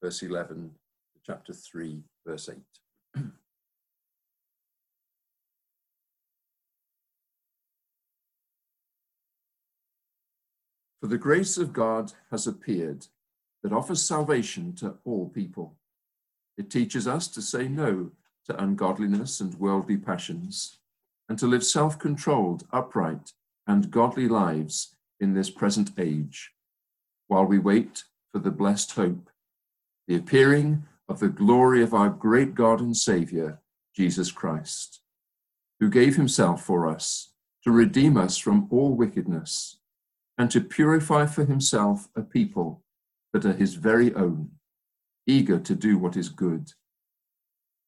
verse 11, chapter 3, verse 8. For the grace of God has appeared that offers salvation to all people. It teaches us to say no to ungodliness and worldly passions, and to live self-controlled, upright, and godly lives in this present age, while we wait for the blessed hope, the appearing of the glory of our great God and Saviour, Jesus Christ, who gave himself for us to redeem us from all wickedness, and to purify for himself a people that are his very own, eager to do what is good.